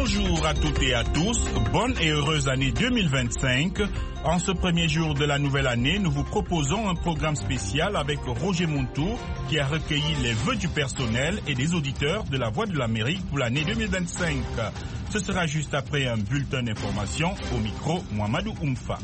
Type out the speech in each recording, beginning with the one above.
Bonjour à toutes et à tous, bonne et heureuse année 2025. En ce premier jour de la nouvelle année, nous vous proposons un programme spécial avec Roger Montou qui a recueilli les vœux du personnel et des auditeurs de la Voix de l'Amérique pour l'année 2025. Ce sera juste après un bulletin d'information au micro Mohamedou Oumfa.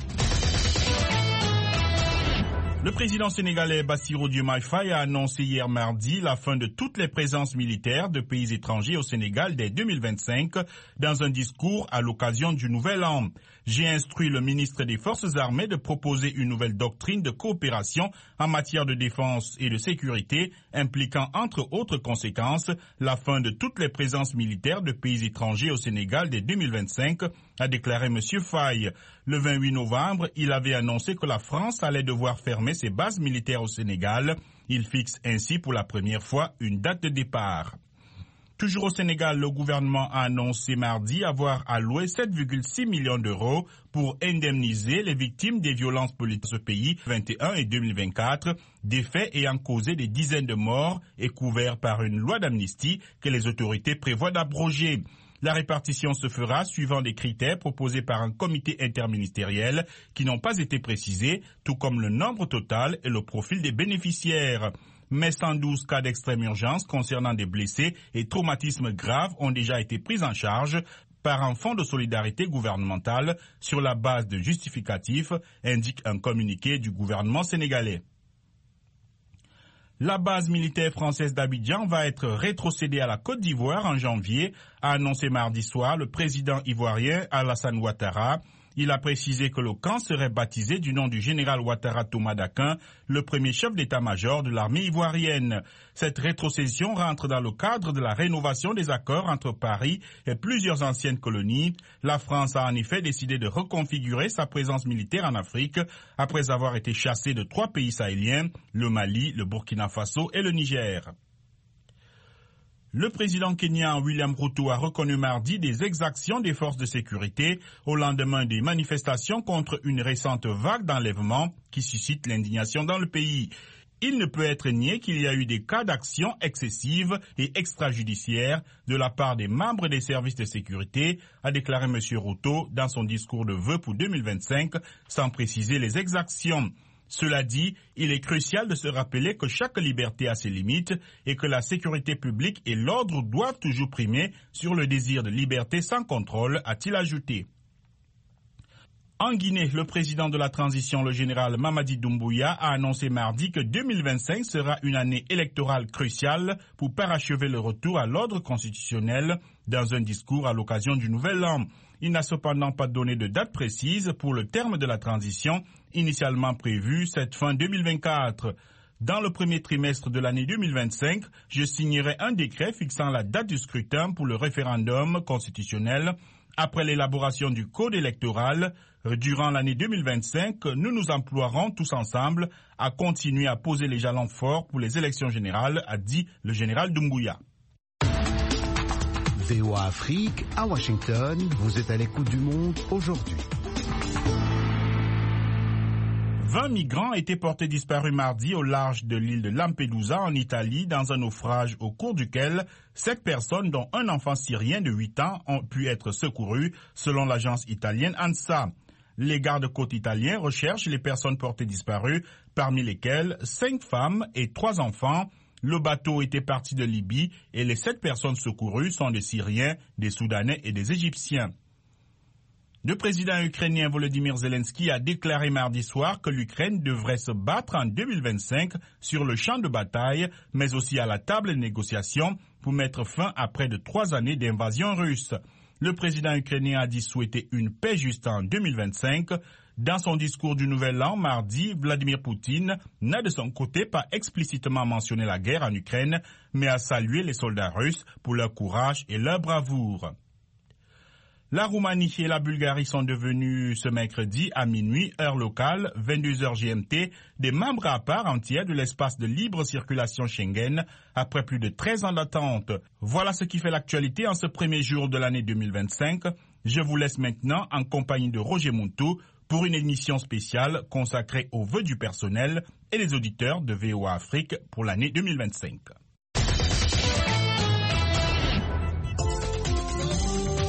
Le président sénégalais Bassirou Diomaye Faye a annoncé hier mardi la fin de toutes les présences militaires de pays étrangers au Sénégal dès 2025 dans un discours à l'occasion du Nouvel An. J'ai instruit le ministre des Forces armées de proposer une nouvelle doctrine de coopération en matière de défense et de sécurité impliquant entre autres conséquences la fin de toutes les présences militaires de pays étrangers au Sénégal dès 2025, a déclaré M. Faye. Le 28 novembre, il avait annoncé que la France allait devoir fermer ses bases militaires au Sénégal. Il fixe ainsi pour la première fois une date de départ. Toujours au Sénégal, le gouvernement a annoncé mardi avoir alloué 7,6 millions d'euros pour indemniser les victimes des violences politiques de ce pays 2021 et 2024, des faits ayant causé des dizaines de morts et couverts par une loi d'amnistie que les autorités prévoient d'abroger. La répartition se fera suivant des critères proposés par un comité interministériel qui n'ont pas été précisés, tout comme le nombre total et le profil des bénéficiaires. Mais 112 cas d'extrême urgence concernant des blessés et traumatismes graves ont déjà été pris en charge par un fonds de solidarité gouvernementale sur la base de justificatifs, indique un communiqué du gouvernement sénégalais. La base militaire française d'Abidjan va être rétrocédée à la Côte d'Ivoire en janvier, a annoncé mardi soir le président ivoirien Alassane Ouattara. Il a précisé que le camp serait baptisé du nom du général Ouattara Thomas Dakin, le premier chef d'état-major de l'armée ivoirienne. Cette rétrocession rentre dans le cadre de la rénovation des accords entre Paris et plusieurs anciennes colonies. La France a en effet décidé de reconfigurer sa présence militaire en Afrique après avoir été chassée de 3 pays sahéliens, le Mali, le Burkina Faso et le Niger. Le président kenyan William Ruto a reconnu mardi des exactions des forces de sécurité au lendemain des manifestations contre une récente vague d'enlèvement qui suscite l'indignation dans le pays. Il ne peut être nié qu'il y a eu des cas d'actions excessives et extrajudiciaires de la part des membres des services de sécurité, a déclaré M. Ruto dans son discours de vœux pour 2025, sans préciser les exactions. Cela dit, il est crucial de se rappeler que chaque liberté a ses limites et que la sécurité publique et l'ordre doivent toujours primer sur le désir de liberté sans contrôle, a-t-il ajouté. En Guinée, le président de la transition, le général Mamadi Doumbouya, a annoncé mardi que 2025 sera une année électorale cruciale pour parachever le retour à l'ordre constitutionnel dans un discours à l'occasion du Nouvel An. Il n'a cependant pas donné de date précise pour le terme de la transition, initialement prévue cette fin 2024. Dans le premier trimestre de l'année 2025, je signerai un décret fixant la date du scrutin pour le référendum constitutionnel. Après l'élaboration du code électoral, durant l'année 2025, nous nous emploierons tous ensemble à continuer à poser les jalons forts pour les élections générales, a dit le général Doumbouya. VOA Afrique, à Washington, vous êtes à l'écoute du monde aujourd'hui. 20 migrants étaient portés disparus mardi au large de l'île de Lampedusa en Italie dans un naufrage au cours duquel 7 personnes dont un enfant syrien de 8 ans ont pu être secourus selon l'agence italienne ANSA. Les gardes-côtes italiens recherchent les personnes portées disparues, parmi lesquelles 5 femmes et 3 enfants. Le bateau était parti de Libye et les 7 personnes secourues sont des Syriens, des Soudanais et des Égyptiens. Le président ukrainien Volodymyr Zelensky a déclaré mardi soir que l'Ukraine devrait se battre en 2025 sur le champ de bataille, mais aussi à la table de négociation pour mettre fin à près de 3 années d'invasion russe. Le président ukrainien a dit souhaiter une paix juste en 2025. Dans son discours du Nouvel An, mardi, Vladimir Poutine n'a de son côté pas explicitement mentionné la guerre en Ukraine, mais a salué les soldats russes pour leur courage et leur bravoure. La Roumanie et la Bulgarie sont devenus ce mercredi à minuit, heure locale, 22h GMT, des membres à part entière de l'espace de libre circulation Schengen après plus de 13 ans d'attente. Voilà ce qui fait l'actualité en ce premier jour de l'année 2025. Je vous laisse maintenant en compagnie de Roger Montou pour une émission spéciale consacrée aux vœux du personnel et des auditeurs de VOA Afrique pour l'année 2025.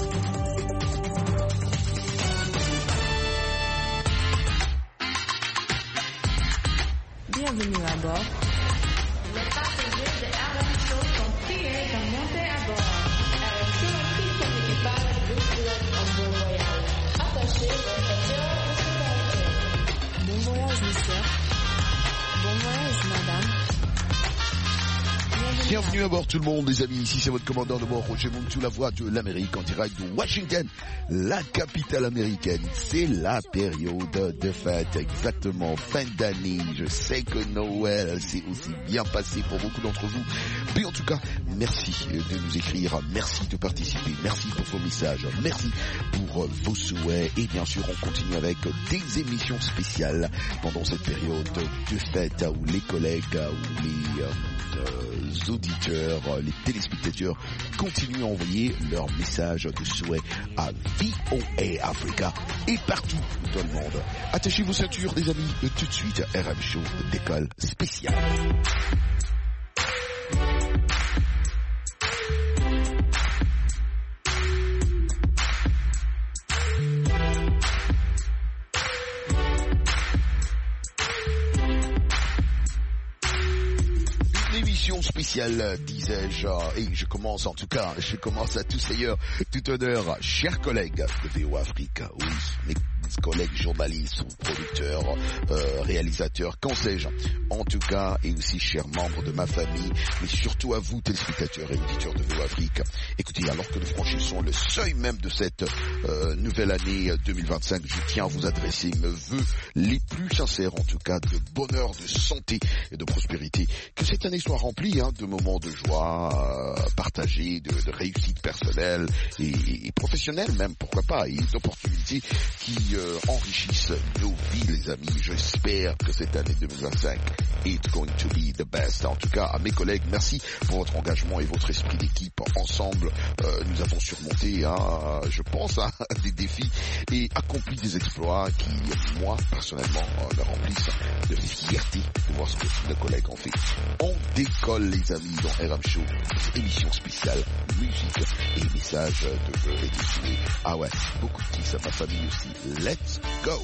Bienvenue à bord. Les passagers de RM Show sont priés de monter à bord. RM Show tout son équipage vous souhaite un bon voyage. Attachez vos ceintures de sécurité. Bon voyage, monsieur. Bon voyage, madame. Bienvenue à bord tout le monde, les amis. Ici c'est votre commandant de bord, Roger Montou, la voix de l'Amérique en direct de Washington, la capitale américaine. C'est la période de fête, exactement, fin d'année. Je sais que Noël s'est aussi bien passé pour beaucoup d'entre vous. Mais en tout cas, merci de nous écrire, merci de participer, merci pour vos messages, merci pour vos souhaits. Et bien sûr, on continue avec des émissions spéciales pendant cette période de fête où les collègues, où les auditeurs, les téléspectateurs continuent à envoyer leurs messages de souhait à VOA Africa et partout dans le monde. Attachez vos ceintures, les amis, tout de suite, RM Show d'école spéciale. Spéciale, disais-je, et je commence à tous ailleurs, tout honneur, chers collègues de VOA Afrique, oui, mes collègues journalistes ou producteurs, réalisateurs, qu'en sais-je, en tout cas, et aussi chers membres de ma famille, mais surtout à vous, téléspectateurs et auditeurs de VOA Afrique. Écoutez, alors que nous franchissons le seuil même de cette nouvelle année 2025, je tiens à vous adresser mes vœux les plus sincères, en tout cas, de bonheur, de santé et de prospérité. Que cette année soit remplie de moments de joie partagés, de réussite personnelle et professionnelle même, pourquoi pas, et d'opportunités qui enrichissent nos vies, les amis. J'espère que cette année 2025 est going to be the best. En tout cas, à mes collègues, merci pour votre engagement et votre esprit d'équipe. Ensemble, nous avons surmonté, je pense, des défis et accompli des exploits qui, moi, personnellement, me remplissent de fierté de voir ce que nos collègues ont fait. On décolle, les amis, dans RM Show, émission spéciale, musique et messages de vœux et de souhaits. Ah ouais, beaucoup de kiss à ma famille aussi. Let's go!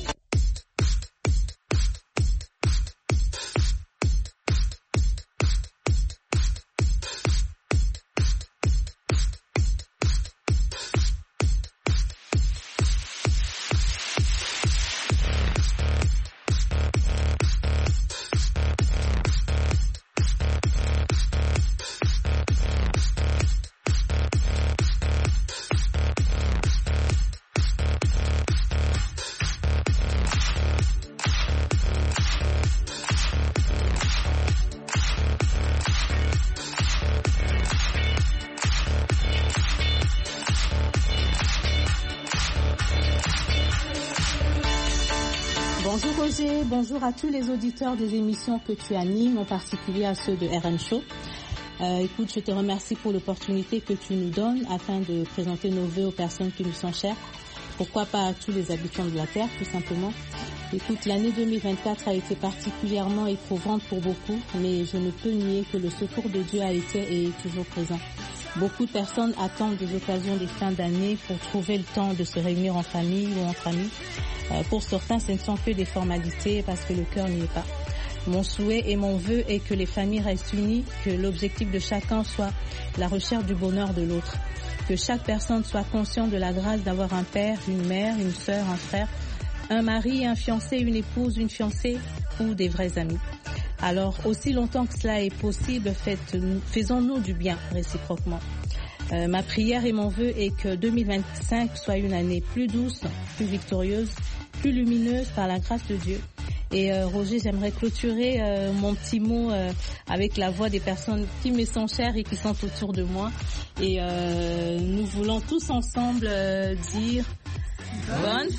Bonjour Roger, bonjour à tous les auditeurs des émissions que tu animes, en particulier à ceux de RM Show. Écoute, je te remercie pour l'opportunité que tu nous donnes afin de présenter nos vœux aux personnes qui nous sont chères. Pourquoi pas à tous les habitants de la Terre, tout simplement. Écoute, l'année 2024 a été particulièrement éprouvante pour beaucoup, mais je ne peux nier que le secours de Dieu a été et est toujours présent. Beaucoup de personnes attendent des occasions des fins d'année pour trouver le temps de se réunir en famille ou entre amis. Pour certains, ce ne sont que des formalités parce que le cœur n'y est pas. Mon souhait et mon vœu est que les familles restent unies, que l'objectif de chacun soit la recherche du bonheur de l'autre, que chaque personne soit consciente de la grâce d'avoir un père, une mère, une sœur, un frère, un mari, un fiancé, une épouse, une fiancée ou des vrais amis. Alors, aussi longtemps que cela est possible, faisons-nous du bien réciproquement. Ma prière et mon vœu est que 2025 soit une année plus douce, plus victorieuse, plus lumineuse par la grâce de Dieu. Et Roger, j'aimerais clôturer mon petit mot avec la voix des personnes qui me sont chères et qui sont autour de moi. Et nous voulons tous ensemble dire bonne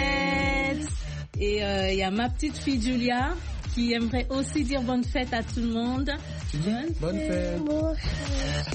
fête. Et il y a ma petite fille Julia qui aimerait aussi dire bonne fête à tout le monde. Bonne fête. Bonne fête.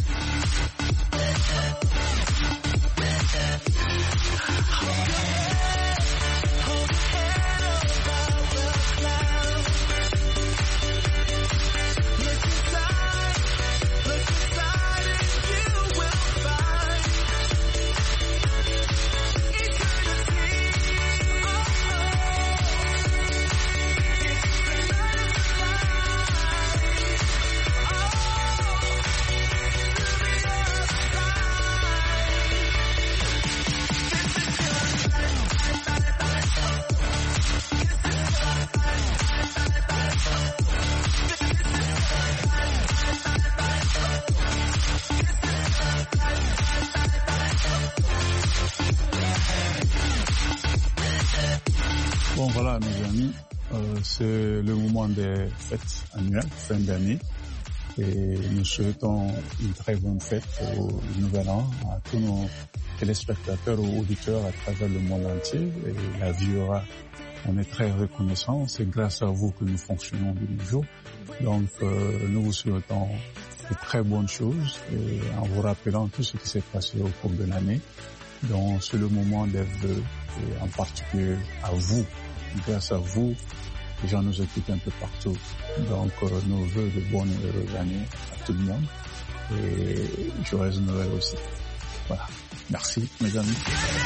Voilà, mes amis, c'est le moment des fêtes annuelles, fin d'année. Et nous souhaitons une très bonne fête au Nouvel An à tous nos téléspectateurs ou auditeurs à travers le monde entier. Et la vie aura, on est très reconnaissants. C'est grâce à vous que nous fonctionnons de nos jours. Donc, nous vous souhaitons de très bonnes choses et en vous rappelant tout ce qui s'est passé au cours de l'année. Donc, c'est le moment des vœux et en particulier à vous. Grâce à vous, les gens nous écoutent un peu partout. Donc, nos vœux de bonnes et heureuses années à tout le monde. Et joyeux Noël aussi. Voilà. Merci, mes amis.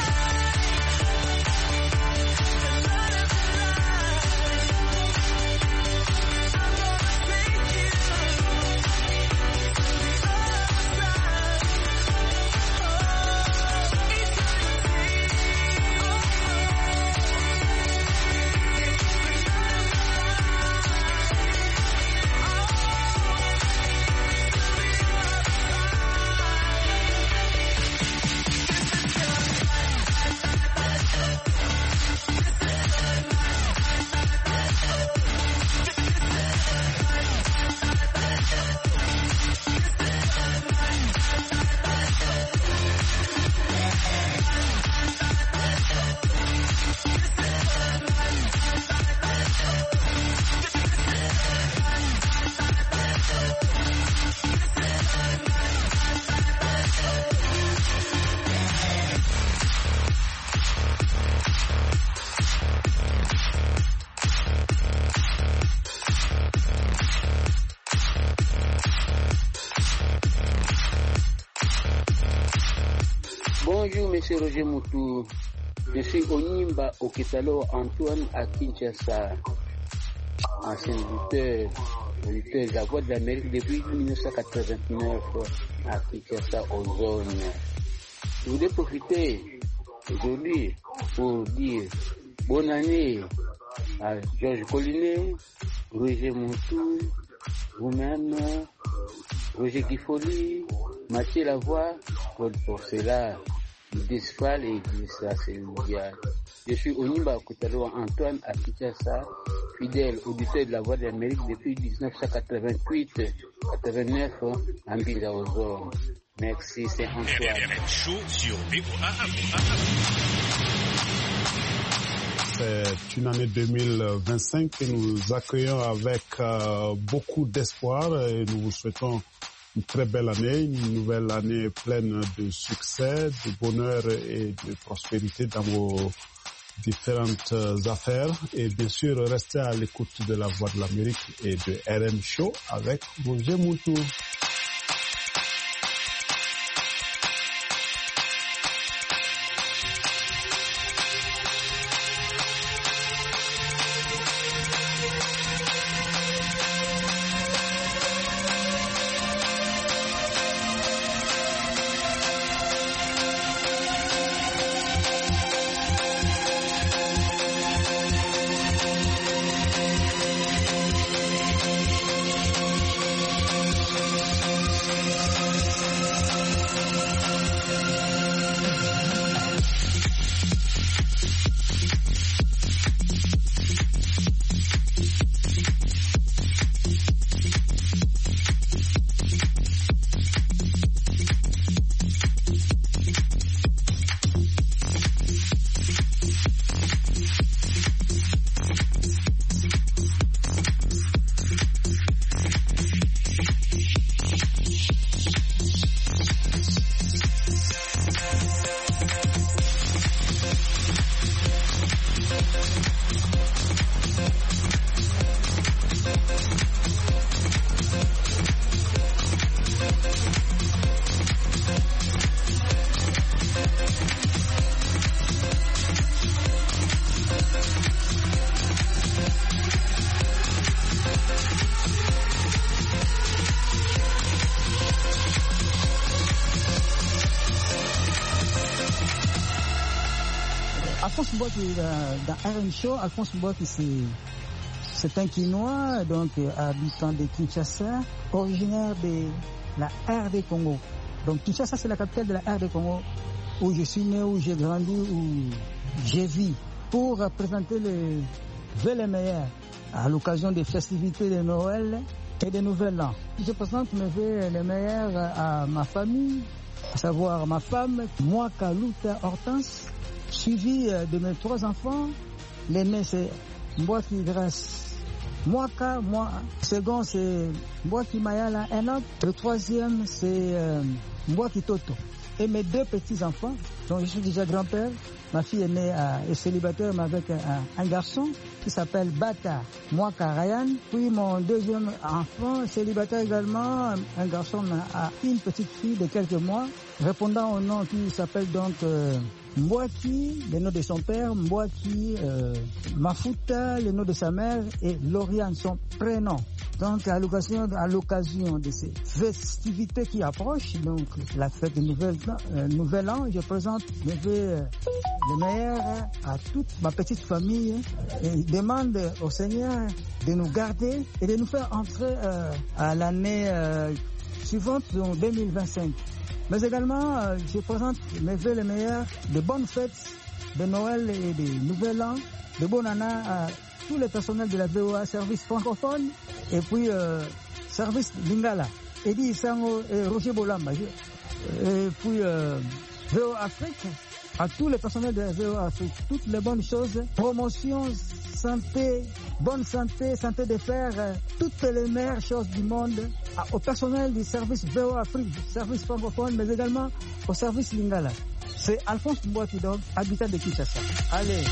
Bonjour, Monsieur Roger Moutou. Je suis Onimba Okitalo Antoine à Kinshasa, ancien lutteur de la Voix de l'Amérique depuis 1989 à Kinshasa, aux zones. Je voulais profiter aujourd'hui pour dire bonne année à Georges Collinet, Roger Moutou, vous-même, Roger Guifoli, Mathieu Lavoie, Claude Porcela, Desfal et Glissa Seloudia. Je suis Onimba Okitalo Antoine à Kinshasa, fidèle auditeur de la Voix de l'Amérique depuis 1988-89 en Bindaozor. Merci, c'est Antoine. C'est une année 2025 que nous accueillons avec beaucoup d'espoir et nous vous souhaitons une très belle année, une nouvelle année pleine de succès, de bonheur et de prospérité dans vos différentes affaires. Et bien sûr, restez à l'écoute de la Voix de l'Amérique et de RM Show avec Roger Moutou. Alphonse Mbouaki dans RM Show. Alphonse Mbouaki, c'est un Quinois, donc habitant de Kinshasa, originaire de la RD Congo. Donc Kinshasa, c'est la capitale de la RD Congo, où je suis né, où j'ai grandi, où j'ai vécu. Pour présenter veux le meilleur à l'occasion des festivités de Noël et de Nouvel An. Je présente mes vœux les meilleurs à ma famille, à savoir ma femme, moi, Kaluta Hortense, suivi de mes 3 enfants. L'aîné, c'est Mbwaki Grâce Mwaka, moi. Second, c'est Mbwaki Mayala Enoch. Le 3e, c'est Mbwaki Toto. Et mes 2 petits-enfants, dont je suis déjà grand-père. Ma fille est née et célibataire, mais avec un garçon qui s'appelle Bata Mwaka Ryan. Puis mon 2e enfant, célibataire également, un garçon a une petite fille de quelques mois, répondant au nom qui s'appelle donc Mbwaki, le nom de son père, Mbwaki Mafuta, le nom de sa mère, et Lauriane, son prénom. Donc à l'occasion de ces festivités qui approchent, donc la fête de Nouvel An, je présente mes vœux les meilleurs à toute ma petite famille et demande au Seigneur de nous garder et de nous faire entrer à l'année suivante, en 2025. Mais également, je présente mes vœux les meilleurs, de bonnes fêtes de Noël et de Nouvel An, de bonne année à tous les personnels de la VOA, service francophone, et puis service Lingala, Eddie Sango et Roger Bolamba, et puis VOA Afrique, à tous les personnels de la VOA Afrique, toutes les bonnes choses, promotion, santé, bonne santé, santé de fer, toutes les meilleures choses du monde, au personnel du service VOA Afrique, service francophone, mais également au service Lingala. C'est Alphonse Mbwaki, donc, habitant de Kinshasa. Allez.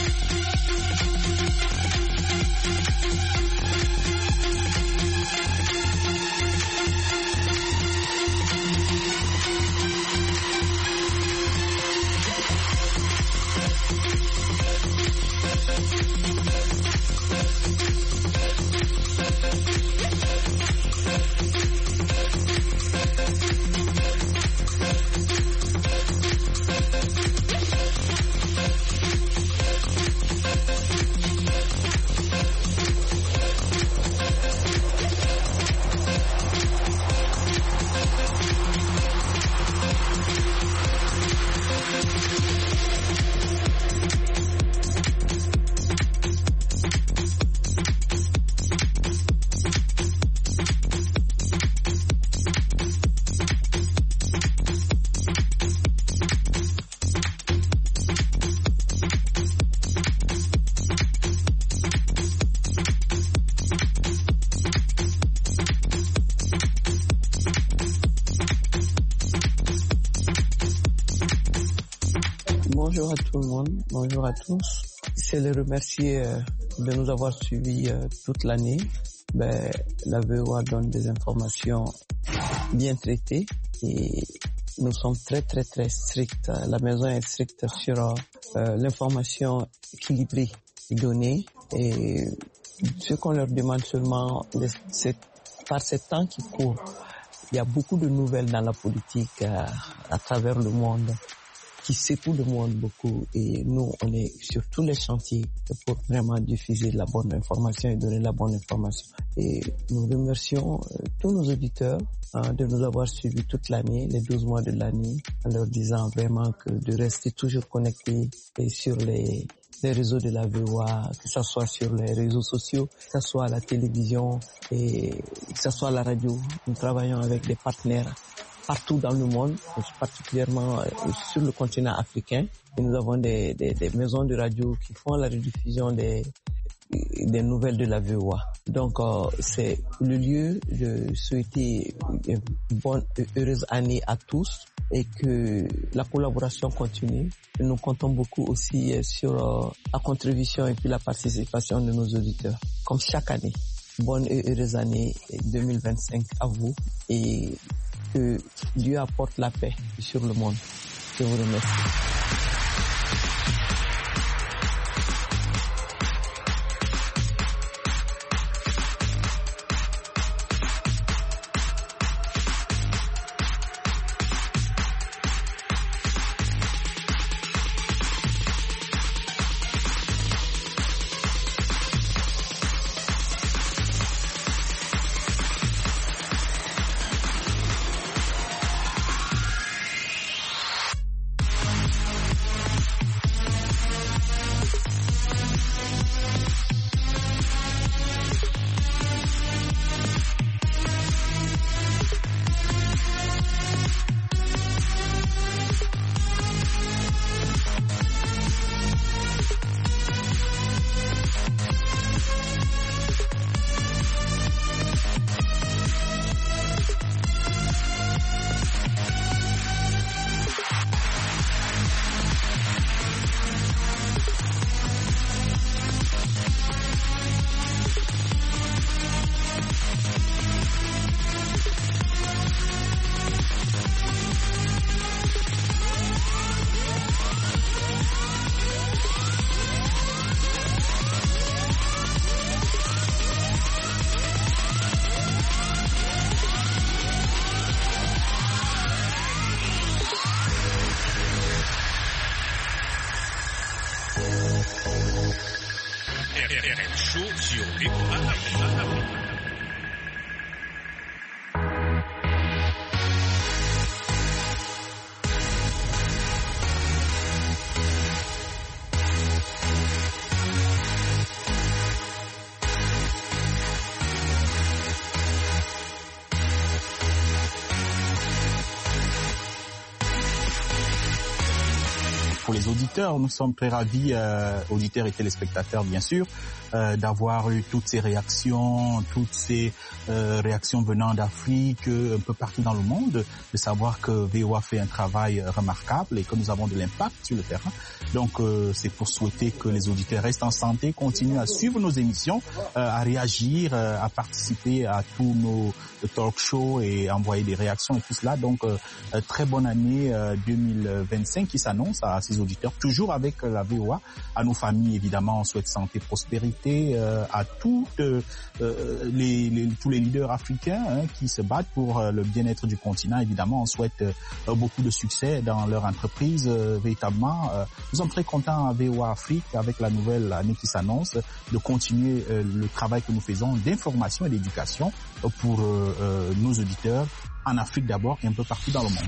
Bonjour à tout le monde, bonjour à tous. C'est les remercier de nous avoir suivis toute l'année. La VOA donne des informations bien traitées et nous sommes très stricts. La maison est stricte sur l'information équilibrée et donnée. Et ce qu'on leur demande seulement, c'est par ces temps qui courent, il y a beaucoup de nouvelles dans la politique à travers le monde, qui secoue le monde beaucoup, et nous on est sur tous les chantiers pour vraiment diffuser la bonne information et donner la bonne information. Et nous remercions tous nos auditeurs de nous avoir suivis toute l'année, les 12 mois de l'année, en leur disant vraiment que de rester toujours connectés et sur les réseaux de la VOA, que ce soit sur les réseaux sociaux, que ce soit à la télévision et que ce soit à la radio. Nous travaillons avec des partenaires partout dans le monde, particulièrement sur le continent africain. Et nous avons des maisons de radio qui font la rediffusion des nouvelles de la VOA. Donc, c'est le lieu de souhaiter une bonne et heureuse année à tous et que la collaboration continue. Et nous comptons beaucoup aussi sur la contribution et puis la participation de nos auditeurs, comme chaque année. Bonne et heureuse année 2025 à vous et que Dieu apporte la paix sur le monde. Je vous remercie. pour les auditeurs. Nous sommes très ravis, auditeurs et téléspectateurs bien sûr, d'avoir eu toutes ces réactions venant d'Afrique, un peu partout dans le monde, de savoir que VOA fait un travail remarquable et que nous avons de l'impact sur le terrain. Donc c'est pour souhaiter que les auditeurs restent en santé, continuent à suivre nos émissions, à réagir, à participer à tous nos talk shows et envoyer des réactions et tout cela. Donc très bonne année 2025 qui s'annonce à ces auditeurs, toujours avec la VOA. À nos familles évidemment, on souhaite santé, prospérité, à tous les leaders africains qui se battent pour le bien-être du continent. Évidemment, on souhaite beaucoup de succès dans leur entreprise. Véritablement, nous sommes très contents à VOA Afrique, avec la nouvelle année qui s'annonce, de continuer le travail que nous faisons d'information et d'éducation pour nos auditeurs en Afrique d'abord et un peu partout dans le monde.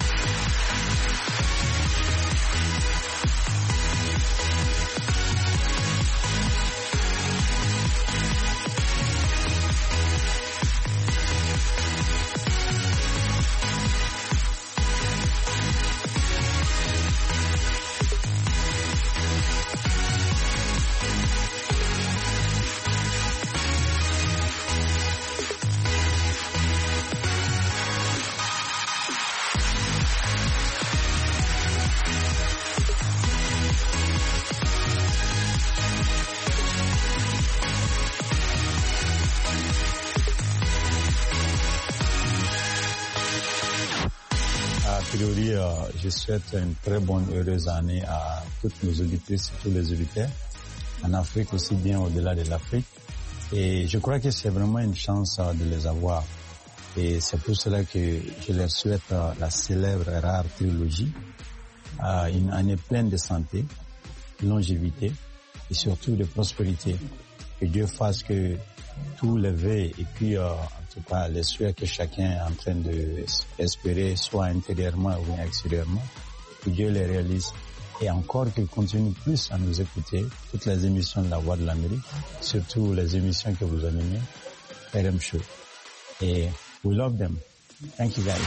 Je souhaite une très bonne, heureuse année à toutes nos auditrices et tous les auditeurs, en Afrique aussi bien au-delà de l'Afrique. Et je crois que c'est vraiment une chance de les avoir. Et c'est pour cela que je leur souhaite la célèbre et rare trilogie, une année pleine de santé, de longévité et surtout de prospérité. Que Dieu fasse que tous les vœux et puis en tout cas les souhaits que chacun est en train d'espérer, soit intérieurement ou extérieurement, que Dieu les réalise. Et encore qu'il continue plus à nous écouter, toutes les émissions de la Voix de l'Amérique, surtout les émissions que vous animez, RM Show. Et we love them. Thank you guys.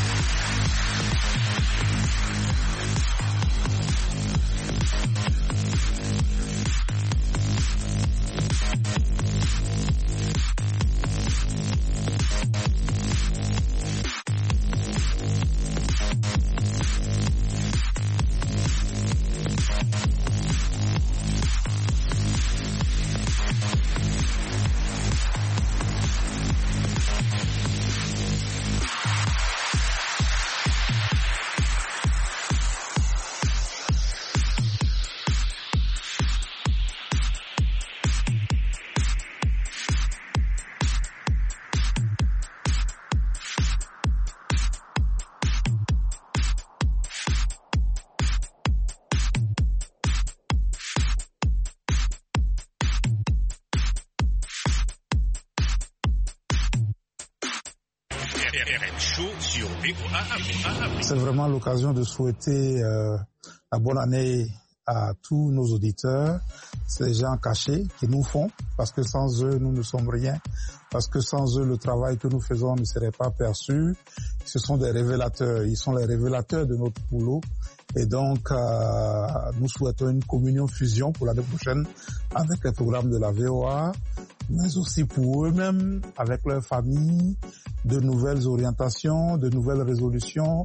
C'est vraiment l'occasion de souhaiter la bonne année à tous nos auditeurs, ces gens cachés qui nous font, parce que sans eux, nous ne sommes rien, parce que sans eux, le travail que nous faisons ne serait pas perçu. Ce sont des révélateurs, ils sont les révélateurs de notre boulot. Et donc, nous souhaitons une communion-fusion pour l'année prochaine avec les programmes de la VOA, mais aussi pour eux-mêmes, avec leurs familles, de nouvelles orientations, de nouvelles résolutions,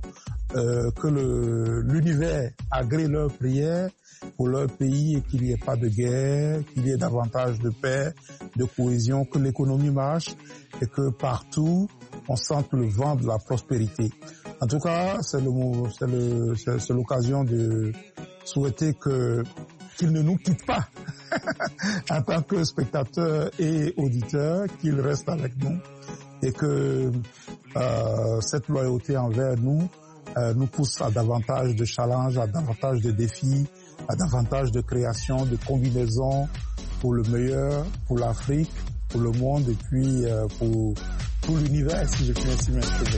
que l'univers agrée leurs prières pour leur pays et qu'il n'y ait pas de guerre, qu'il y ait davantage de paix, de cohésion, que l'économie marche et que partout on sente le vent de la prospérité. En tout cas, c'est l'occasion de souhaiter qu'ils ne nous quittent pas en tant que spectateurs et auditeurs, qu'ils restent avec nous et que cette loyauté envers nous nous pousse à davantage de challenges, à davantage de défis, à davantage de créations, de combinaisons pour le meilleur, pour l'Afrique, pour le monde et puis pour l'univers, si je puis ainsi m'exprimer.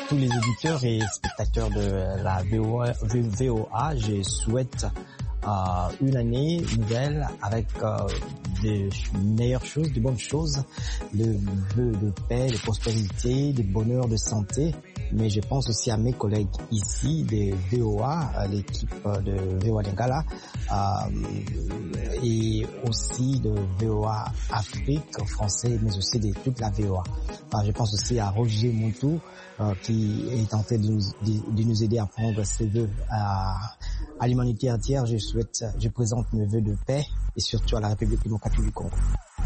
tous les auditeurs et spectateurs de la VOA, je souhaite une année nouvelle avec des meilleures choses, de bonnes choses, de paix, de prospérité, de bonheur, de santé. Mais je pense aussi à mes collègues ici de VOA, l'équipe de VOA Lingala, et aussi de VOA Afrique français, mais aussi de toute la VOA. Je pense aussi à Roger Moutou, qui est en train de nous aider à prendre ses vœux à l'humanité entière. Je présente mes vœux de paix et surtout à la République démocratique du Congo.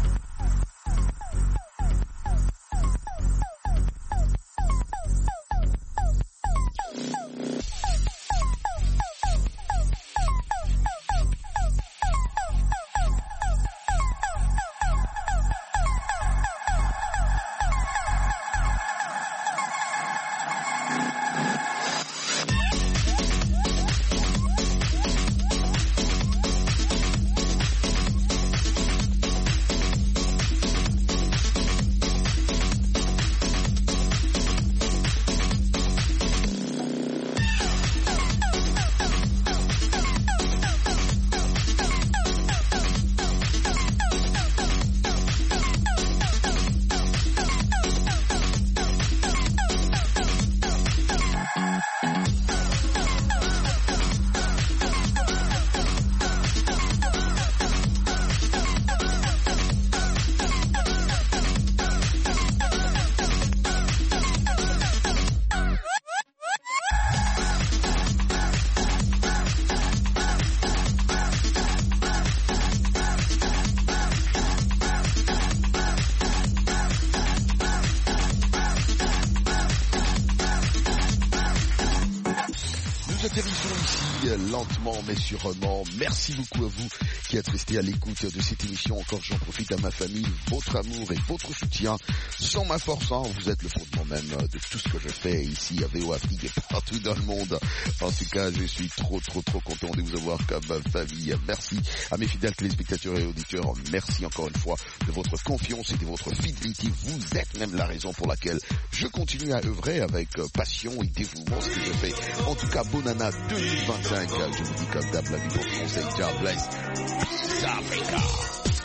Lentement mais sûrement. Merci beaucoup à vous qui êtes restés à l'écoute de cette émission. Encore j'en profite à ma famille, votre amour et votre soutien. Sans ma force, vous êtes le fondement même de tout ce que je fais ici à VOA Afrique et partout dans le monde. En tout cas, je suis trop content de vous avoir comme famille. Merci à mes fidèles téléspectateurs et auditeurs. Merci encore une fois de votre confiance et de votre fidélité. Vous êtes même la raison pour laquelle je continue à œuvrer avec passion et dévouement ce que je fais. En tout cas, bonne année 2025. Je vous dis comme d'hab, la vie pour conseil. God bless. Peace, Africa.